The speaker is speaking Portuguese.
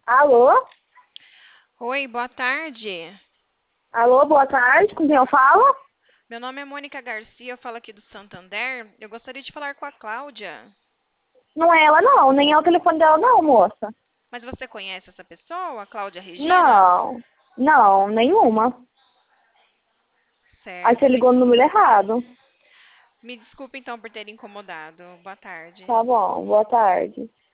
Alô? Oi, boa tarde. Alô, boa tarde, com quem eu falo? Meu nome é Mônica Garcia, eu falo aqui do Santander. Eu gostaria de falar com a Cláudia. Não é ela não, nem é o telefone dela não, moça. Mas você conhece essa pessoa, a Cláudia Regina? Não, não, nenhuma. Aí Certo. você ligou no número errado. Me desculpe então por ter incomodado. Boa tarde. Tá bom, boa tarde.